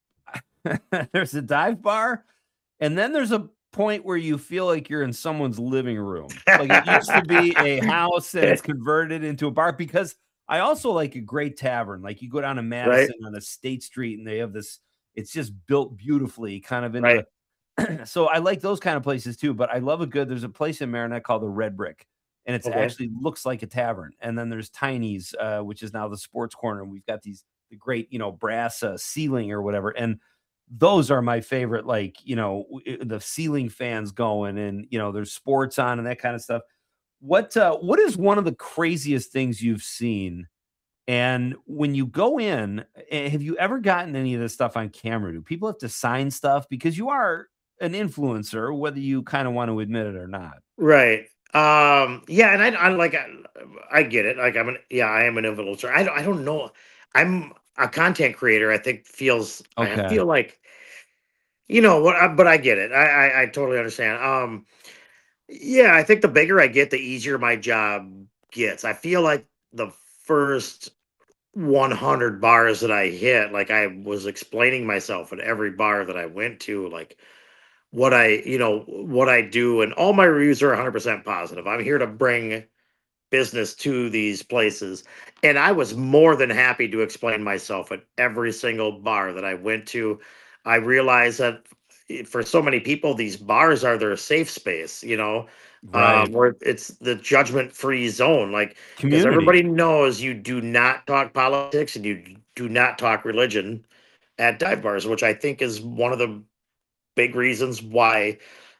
[SPEAKER 3] there's a dive bar, and then there's a point where you feel like you're in someone's living room. Like it used to be a house and it's converted into a bar because I also like a great tavern. Like you go down to
[SPEAKER 6] Right,
[SPEAKER 3] Madison on a State Street and they have this, it's just built beautifully, kind of into
[SPEAKER 6] right.
[SPEAKER 3] a so I like those kind of places too, but I love a good there's a place in Marinette called the Red Brick, and it's
[SPEAKER 6] Okay.
[SPEAKER 3] actually looks like a tavern. And then there's Tiny's, uh, which is now the sports corner. And we've got these the great, you know, brass uh, ceiling or whatever. And those are my favorite, like, you know, w- i- the ceiling fans going and you know, there's sports on and that kind of stuff. What uh what is one of the craziest things you've seen? And when you go in, eh, have you ever gotten any of this stuff on camera? Do people have to sign stuff? Because you are an influencer, whether you kind of want to admit it or not.
[SPEAKER 6] Right. Um, yeah, and I, I like I, I get it. Like I'm an yeah, I am an influencer. I don't I don't know. I'm a content creator. I think feels I
[SPEAKER 3] Okay.
[SPEAKER 6] feel like you know what, I- but I get it. I, I I totally understand. Um, yeah, I think the bigger I get, the easier my job gets. I feel like the first one hundred bars that I hit, like I was explaining myself at every bar that I went to, like what I, you know, what I do, and all my reviews are one hundred percent positive. I'm here to bring business to these places. And I was more than happy to explain myself at every single bar that I went to. I realized that i- for so many people, these bars are their safe space, you know, um,
[SPEAKER 3] Right.
[SPEAKER 6] where it's the judgment free zone. Like, because
[SPEAKER 3] Community.
[SPEAKER 6] everybody knows you do not talk politics and you do not talk religion at dive bars, which I think is one of the big reasons why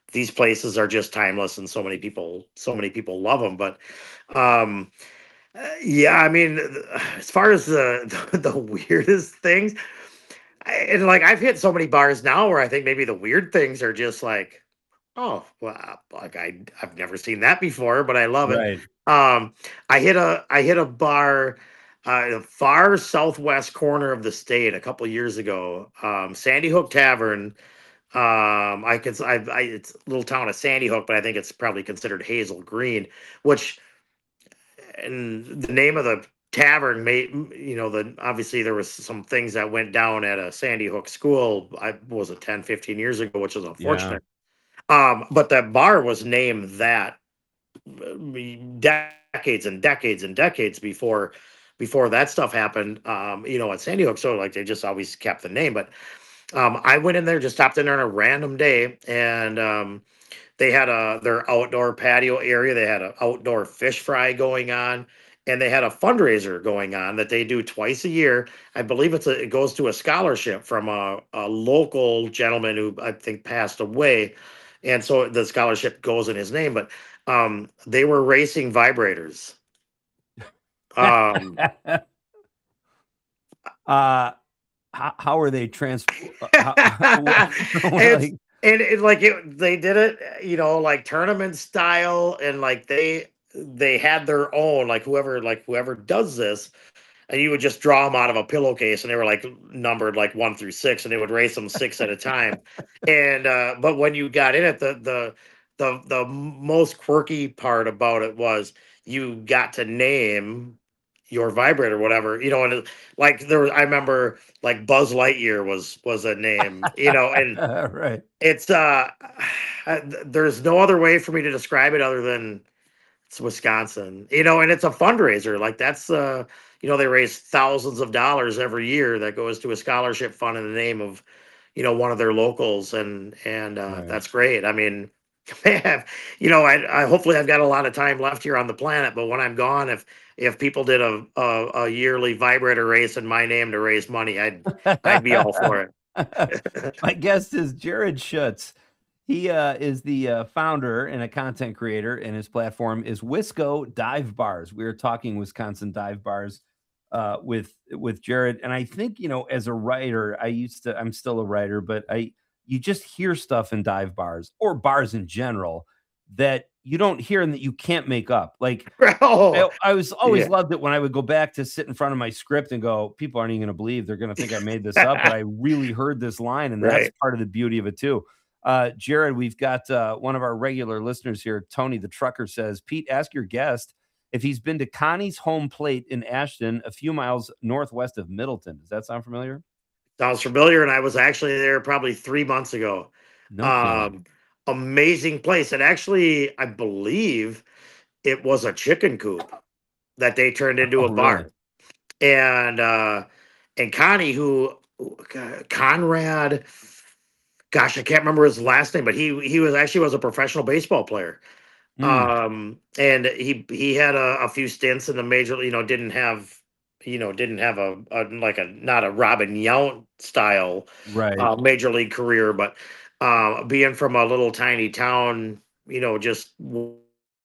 [SPEAKER 6] these places are just timeless, and so many people, so many people love them. But um, uh, yeah, I mean, as far as the the, the weirdest things, I, and like I've hit so many bars now where I think maybe the weird things are just like, oh, well, like I I've never seen that before, but I love it.
[SPEAKER 3] Right.
[SPEAKER 6] Um, I hit a I hit a bar, uh, the far southwest corner of the state a couple years ago. Um, Sandy Hook Tavern. Um, I could I, I it's a little town of Sandy Hook, but I think it's probably considered Hazel Green, which and the name of the tavern made you know the obviously there was some things that went down at a Sandy Hook school. I was it ten, fifteen years ago, which is
[SPEAKER 3] Yeah.
[SPEAKER 6] unfortunate. Um, but that bar was named that uh, decades and decades and decades before before that stuff happened. Um, you know, at Sandy Hook, so like they just always kept the name. But um, I went in there, just stopped in there on a random day, and um, they had a their outdoor patio area. They had an outdoor fish fry going on, and they had a fundraiser going on that they do twice a year. I believe it's a, it goes to a scholarship from a, a local gentleman who I think passed away, and so the scholarship goes in his name. But um, they were racing vibrators. Um,
[SPEAKER 3] uh, how, how are they trans? How,
[SPEAKER 6] it's
[SPEAKER 3] like,
[SPEAKER 6] and it, like it, they did it, you know, like tournament style, and like they they had their own like whoever like whoever does this, and you would just draw them out of a pillowcase, and they were like numbered like one through six, and they would race them six at a time. And uh, but when you got in it, the the the the most quirky part about it was you got to name your vibrator, whatever, you know, and it, like there was, I remember like Buzz Lightyear was was a name, you know, and
[SPEAKER 3] right.
[SPEAKER 6] it's uh, uh, th- there's no other way for me to describe it other than it's Wisconsin, you know, and it's a fundraiser. Like that's uh, you know, they raise thousands of dollars every year that goes to a scholarship fund in the name of, you know, one of their locals, and and uh,
[SPEAKER 3] Right.
[SPEAKER 6] that's great. I mean, man, you know, I, I hopefully I've got a lot of time left here on the planet, but when I'm gone, if if people did a a, a yearly vibrator race in my name to raise money, I'd I'd be all for it.
[SPEAKER 3] My guest is Jared Schutz. He uh, is the uh, founder and a content creator, and his platform is Wisco Dive Bars. We are talking Wisconsin dive bars uh, with with Jared, and I think, you know, as a writer, I used to. I'm still a writer, but I you just hear stuff in dive bars or bars in general that you don't hear and that you can't make up. Like
[SPEAKER 6] Oh,
[SPEAKER 3] I, I was always
[SPEAKER 6] yeah.
[SPEAKER 3] loved it when I would go back to sit in front of my script and go, people aren't even going to believe, they're going to think I made this up, but I really heard this line, and that's
[SPEAKER 6] Right.
[SPEAKER 3] part of the beauty of it too. Uh, Jared, we've got uh, one of our regular listeners here, Tony the Trucker, says, Pete, ask your guest if he's been to Connie's Home Plate in Ashton, a few miles northwest of Middleton. Does that sound familiar?
[SPEAKER 6] Sounds familiar, and I was actually there probably three months ago.
[SPEAKER 3] No kidding.
[SPEAKER 6] Um, amazing place, and actually, I believe it was a chicken coop that they turned into
[SPEAKER 3] Oh,
[SPEAKER 6] a bar.
[SPEAKER 3] really?
[SPEAKER 6] And uh, and Connie, who Conrad, gosh, I can't remember his last name, but he he was actually was a professional baseball player.
[SPEAKER 3] Mm,
[SPEAKER 6] Um, and he he had a, a few stints in the major, you know, didn't have, you know, didn't have a, a like a not a Robin Yount style
[SPEAKER 3] right.
[SPEAKER 6] uh, major league career, but uh, being from a little tiny town, you know, just west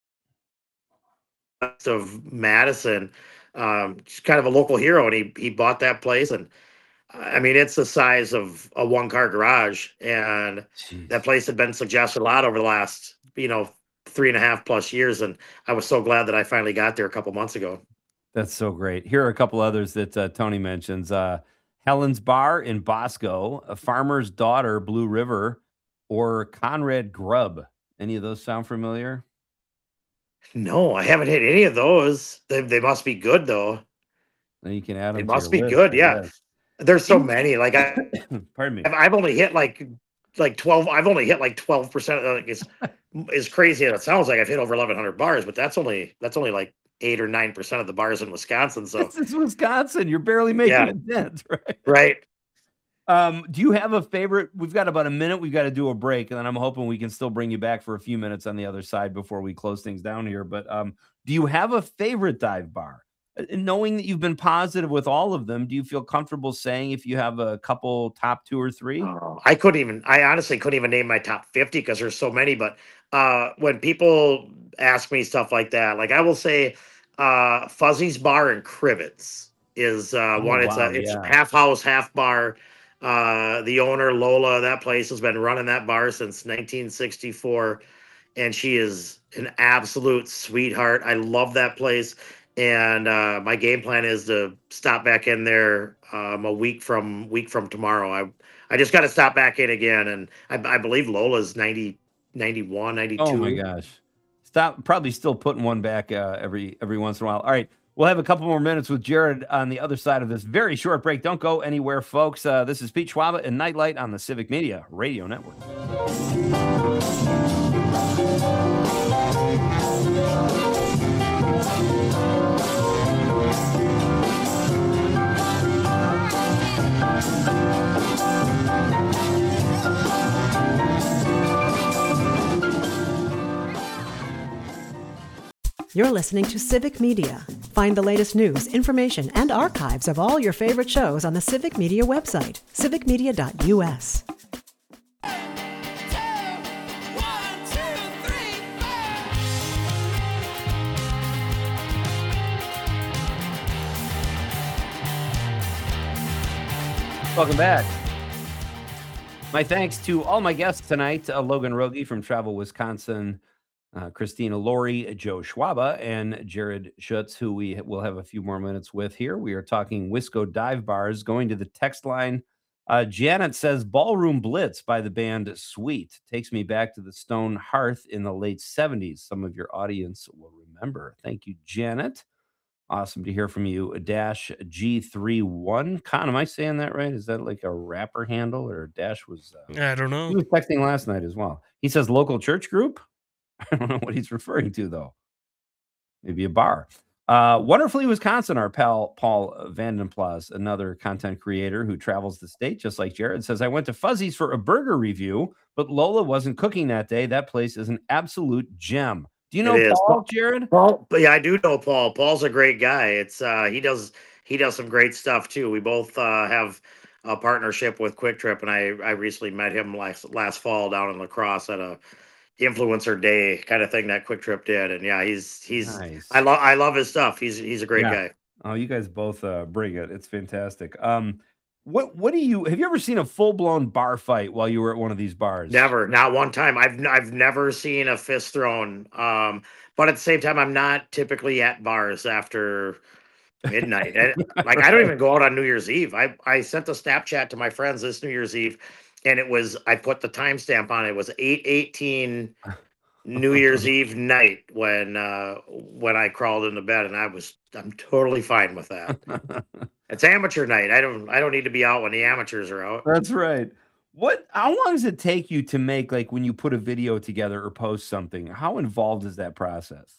[SPEAKER 6] of Madison, um, just kind of a local hero, and he he bought that place, and I mean, it's the size of a one car garage, and
[SPEAKER 3] Jeez.
[SPEAKER 6] that place had been suggested a lot over the last, you know, three and a half plus years, and I was so glad that I finally got there a couple months ago.
[SPEAKER 3] That's so great. Here are a couple others that uh, Tony mentions. Uh, Helen's Bar in Bosco, A Farmer's Daughter, Blue River, or Conrad Grub. Any of those sound familiar?
[SPEAKER 6] No, I haven't hit any of those. They they must be good though.
[SPEAKER 3] Then you can add
[SPEAKER 6] They
[SPEAKER 3] them to
[SPEAKER 6] must
[SPEAKER 3] your
[SPEAKER 6] be
[SPEAKER 3] list,
[SPEAKER 6] good.
[SPEAKER 3] I
[SPEAKER 6] Yeah,
[SPEAKER 3] guess.
[SPEAKER 6] there's so many. Like I,
[SPEAKER 3] Pardon me.
[SPEAKER 6] I've I've only hit like like twelve. I've only hit like twelve percent. Like it's as crazy as it sounds like I've hit over eleven hundred bars, but that's only that's only like eight or nine percent of the bars in Wisconsin. So
[SPEAKER 3] This is Wisconsin. You're barely making
[SPEAKER 6] Yeah.
[SPEAKER 3] a dent, right?
[SPEAKER 6] right.
[SPEAKER 3] Um, do you have a favorite? We've got about a minute. We've got to do a break, and then I'm hoping we can still bring you back for a few minutes on the other side before we close things down here. But um, do you have a favorite dive bar? Uh, Knowing that you've been positive with all of them, do you feel comfortable saying if you have a couple top two or three?
[SPEAKER 6] Oh, I couldn't even. I honestly couldn't even name my top fifty because there's so many. But uh, when people ask me stuff like that, like I will say, uh, Fuzzy's Bar in Crivets is uh,
[SPEAKER 3] Oh,
[SPEAKER 6] one. It's a
[SPEAKER 3] wow,
[SPEAKER 6] it's
[SPEAKER 3] yeah.
[SPEAKER 6] half house, half bar. Uh, the owner Lola, of that place has been running that bar since nineteen sixty-four, and she is an absolute sweetheart. I love that place. And uh, my game plan is to stop back in there um, a week from week from tomorrow. I I just got to stop back in again, and I, I believe Lola's ninety, ninety-one,
[SPEAKER 3] Oh my
[SPEAKER 6] ninety-two.
[SPEAKER 3] gosh. Stop probably still putting one back uh, every every once in a while. All right. We'll have a couple more minutes with Jared on the other side of this very short break. Don't go anywhere, folks. Uh, this is Pete Schwaba and Nightlight on the Civic Media Radio Network.
[SPEAKER 1] You're listening to Civic Media. Find the latest news, information, and archives of all your favorite shows on the Civic Media website, civic media dot u s.
[SPEAKER 3] Welcome back. My thanks to all my guests tonight, uh, Logan Rogie from Travel Wisconsin, uh, Christina Laurie, Joe Schwaba, and Jared Schutz, who we will have a few more minutes with here. We are talking Wisco Dive Bars. Going to the text line, uh, Janet says, Ballroom Blitz by the band Sweet takes me back to the Stone Hearth in the late seventies. Some of your audience will remember. Thank you, Janet. Awesome to hear from you. Dash G thirty-one. Con, am I saying that right? Is that like a rapper handle, or Dash was uh,
[SPEAKER 4] I don't
[SPEAKER 3] he
[SPEAKER 4] know.
[SPEAKER 3] was texting last night as well. He says local church group. I don't know what he's referring to though. Maybe a bar. Uh, Wonderfully Wisconsin, our pal Paul Vandenplas, another content creator who travels the state, just like Jared, says, I went to Fuzzy's for a burger review, but Lola wasn't cooking that day. That place is an absolute gem. Do you know
[SPEAKER 6] It is.
[SPEAKER 3] Paul, Jared?
[SPEAKER 6] Paul, but yeah, I do know Paul. Paul's a great guy. It's uh, he does he does some great stuff too. We both uh, have a partnership with Quick Trip, and I I recently met him last last fall down in La Crosse at a influencer day kind of thing that Quick Trip did. And yeah, he's he's
[SPEAKER 3] Nice.
[SPEAKER 6] I love I love his stuff. He's he's a great
[SPEAKER 3] Yeah.
[SPEAKER 6] guy.
[SPEAKER 3] Oh, you guys both uh, bring it. It's fantastic. Um, what what do you have you ever seen a full blown bar fight while you were at one of these bars?
[SPEAKER 6] Never, not one time. I've n- I've never seen a fist thrown. Um, but at the same time, I'm not typically at bars after midnight. And, like I don't even go out on New Year's Eve. I I sent a Snapchat to my friends this New Year's Eve, and it was I put the timestamp on it. It was eight eighteen New Year's Eve night when uh when I crawled into bed, and I was I'm totally fine with that. It's amateur night. I don't I don't need to be out when the amateurs are out.
[SPEAKER 3] That's right. What? How long does it take you to make, like, when you put a video together or post something? How involved is that process?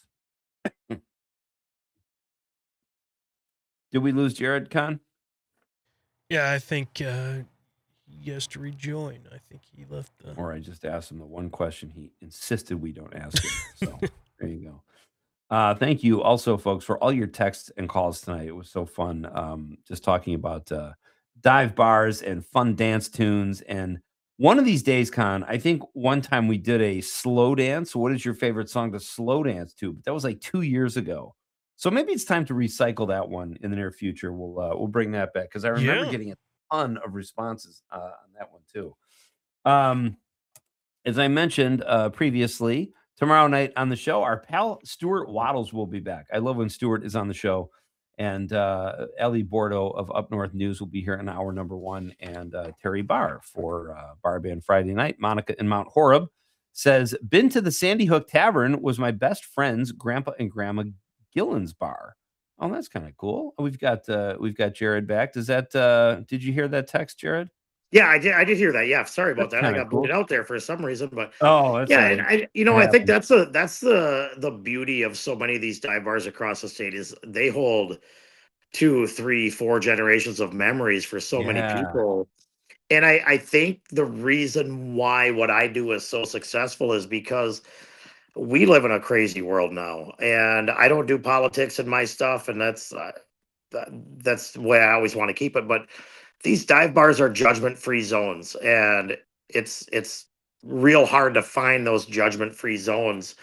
[SPEAKER 3] Did we lose Jared, Con?
[SPEAKER 4] Yeah, I think uh, he has to rejoin. I think he left the.
[SPEAKER 3] Or I just asked him the one question he insisted we don't ask him. So there you go. Uh, thank you also, folks, for all your texts and calls tonight. It was so fun um, just talking about uh, dive bars and fun dance tunes. And one of these days, Con, I think one time we did a slow dance. What is your favorite song to slow dance to? But that was like two years ago. So maybe it's time to recycle that one in the near future. We'll uh, we'll bring that back because I remember
[SPEAKER 4] Yeah.
[SPEAKER 3] getting a ton of responses uh, on that one too. Um, as I mentioned uh, previously, tomorrow night on the show, our pal Stuart Waddles will be back. I love when Stuart is on the show. And uh, Ellie Bordeaux of Up North News will be here in hour number one. And uh, Terry Barr for uh, Bar Band Friday night. Monica in Mount Horeb says, been to the Sandy Hook Tavern, was my best friend's grandpa and grandma Gillen's bar. Oh, that's kind of cool. We've got uh, we've got Jared back. Does that uh, did you hear that text, Jared?
[SPEAKER 6] Yeah, I did. I did hear that. Yeah, sorry about
[SPEAKER 3] That's
[SPEAKER 6] that. I
[SPEAKER 3] kinda
[SPEAKER 6] got
[SPEAKER 3] cool.
[SPEAKER 6] booted out there for some reason, but
[SPEAKER 3] Oh, that's
[SPEAKER 6] yeah,
[SPEAKER 3] all
[SPEAKER 6] and
[SPEAKER 3] right.
[SPEAKER 6] I, you know,
[SPEAKER 3] It
[SPEAKER 6] I think
[SPEAKER 3] happens.
[SPEAKER 6] that's the that's the the beauty of so many of these dive bars across the state is they hold two, three, four generations of memories for so many
[SPEAKER 3] Yeah.
[SPEAKER 6] people. And I I think the reason why what I do is so successful is because we live in a crazy world now, and I don't do politics in my stuff, and that's uh, that, that's the way I always want to keep it. But these dive bars are judgment-free zones, and it's it's real hard to find those judgment-free zones.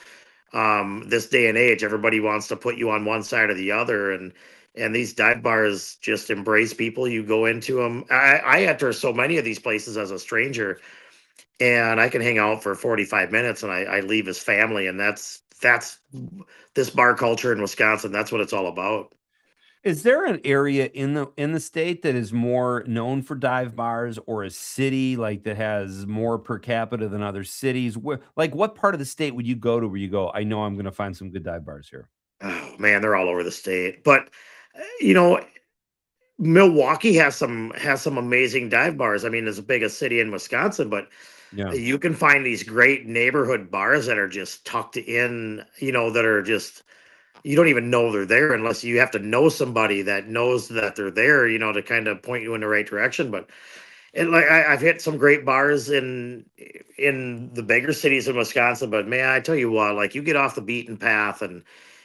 [SPEAKER 6] Um, this day and age, everybody wants to put you on one side or the other, and and these dive bars just embrace people. You go into them. I, I enter so many of these places as a stranger, and I can hang out for forty-five minutes, and I, I leave as family, and that's that's this bar culture in Wisconsin. That's what it's all about.
[SPEAKER 3] Is there an area in the in the state that is more known for dive bars, or a city like that has more per capita than other cities? Where, like, what part of the state would you go to where you go, I know I'm going to find some good dive bars here?
[SPEAKER 6] Oh man, they're all over the state. But uh, you know, Milwaukee has some has some amazing dive bars. I mean, it's the biggest city in Wisconsin, but
[SPEAKER 3] Yeah.
[SPEAKER 6] you can find these great neighborhood bars that are just tucked in, you know, that are just you don't even know they're there unless you have to know somebody that knows that they're there, you know, to kind of point you in the right direction. But and like I, I've hit some great bars in in the bigger cities in Wisconsin, but man, I tell you what, like you get off the beaten path and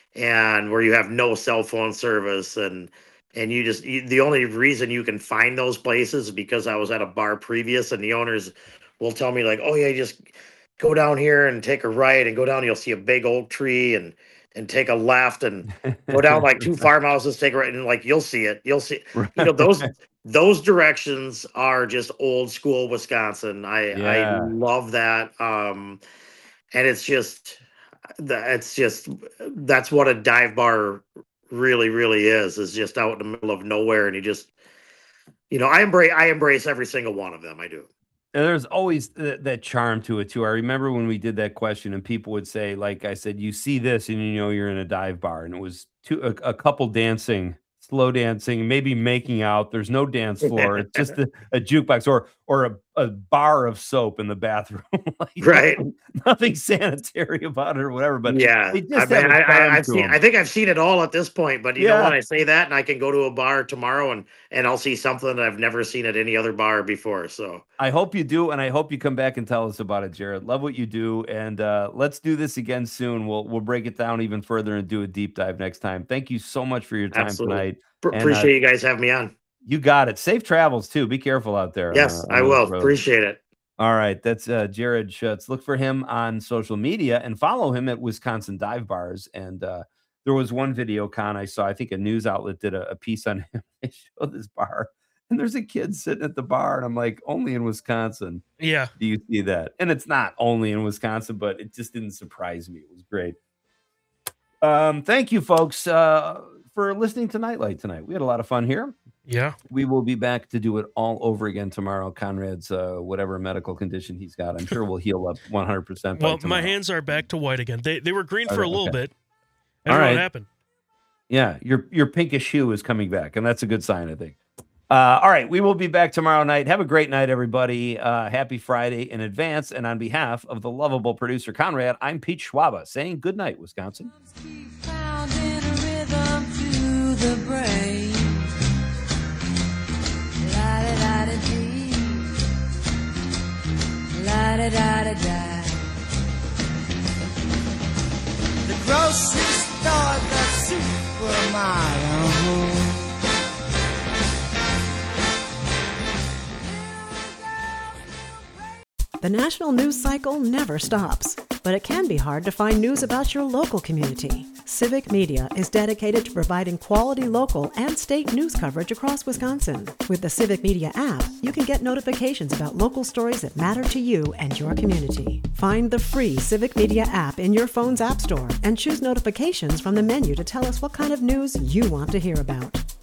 [SPEAKER 6] and where you have no cell phone service and and you just you, the only reason you can find those places is because I was at a bar previous and the owners will tell me like, oh yeah, just go down here and take a right and go down, you'll see a big oak tree and and take a left and go down like two farmhouses, take a right, and like you'll see it. You'll see, you know, those those directions are just old school Wisconsin. I I
[SPEAKER 3] Yeah.
[SPEAKER 6] love that. Um, and it's just that it's just that's what a dive bar really really is. Is just out in the middle of nowhere, and you just you know I embrace I embrace every single one of them. I do.
[SPEAKER 3] And there's always th- that charm to it too. I remember when we did that question, and people would say, like I said, you see this and you know you're in a dive bar, and it was two a, a couple dancing, slow dancing, maybe making out. There's no dance floor. It's just a, a jukebox or or a, a bar of soap in the bathroom. Like,
[SPEAKER 6] Right.
[SPEAKER 3] nothing, nothing sanitary about it or whatever. But
[SPEAKER 6] Yeah,
[SPEAKER 3] they
[SPEAKER 6] I
[SPEAKER 3] just
[SPEAKER 6] mean,
[SPEAKER 3] have a
[SPEAKER 6] I,
[SPEAKER 3] charm
[SPEAKER 6] I, I've
[SPEAKER 3] to
[SPEAKER 6] seen.
[SPEAKER 3] 'em.
[SPEAKER 6] I think I've seen it all at this point. But you know,
[SPEAKER 3] Yeah.
[SPEAKER 6] when I say that, and I can go to a bar tomorrow, and and I'll see something that I've never seen at any other bar before. So
[SPEAKER 3] I hope you do, and I hope you come back and tell us about it, Jared. Love what you do, and uh, let's do this again soon. We'll we'll break it down even further and do a deep dive next time. Thank you so much for your time
[SPEAKER 6] absolutely,
[SPEAKER 3] tonight.
[SPEAKER 6] Pr-
[SPEAKER 3] And, uh,
[SPEAKER 6] appreciate you guys having me on.
[SPEAKER 3] You got it. Safe travels too. Be careful out there.
[SPEAKER 6] Yes,
[SPEAKER 3] uh,
[SPEAKER 6] I
[SPEAKER 3] on those
[SPEAKER 6] will.
[SPEAKER 3] roads.
[SPEAKER 6] Appreciate it.
[SPEAKER 3] All right, that's uh, Jared Schutz. Look for him on social media and follow him at Wisconsin Dive Bars. And uh, there was one video, Con, I saw. I think a news outlet did a, a piece on him. They showed this bar, and there's a kid sitting at the bar, and I'm like, only in Wisconsin
[SPEAKER 4] Yeah.
[SPEAKER 3] do you see that? And it's not only in Wisconsin, but it just didn't surprise me. It was great. Um, thank you, folks, uh, for listening to Nightlight tonight. We had a lot of fun here.
[SPEAKER 4] Yeah.
[SPEAKER 3] We will be back to do it all over again tomorrow. Conrad's uh, whatever medical condition he's got, I'm sure will heal up one hundred percent. by
[SPEAKER 4] Well, my
[SPEAKER 3] tomorrow.
[SPEAKER 4] hands are back to white again. They they were green for
[SPEAKER 3] Okay,
[SPEAKER 4] a little
[SPEAKER 3] okay.
[SPEAKER 4] bit. I don't
[SPEAKER 3] All
[SPEAKER 4] know
[SPEAKER 3] right.
[SPEAKER 4] what happened.
[SPEAKER 3] Yeah, your your pinkish hue is coming back, and that's a good sign, I think. Uh, all right, we will be back tomorrow night. Have a great night, everybody. Uh, happy Friday in advance. And on behalf of the lovable producer Conrad, I'm Pete Schwaba saying good night, Wisconsin.
[SPEAKER 5] Found in a rhythm to the brain. La-da-da-da-dee. La-da-da-da-da. The grocery store, the supermarket.
[SPEAKER 1] The national news cycle never stops, but it can be hard to find news about your local community. Civic Media is dedicated to providing quality local and state news coverage across Wisconsin. With the Civic Media app, you can get notifications about local stories that matter to you and your community. Find the free Civic Media app in your phone's app store and choose notifications from the menu to tell us what kind of news you want to hear about.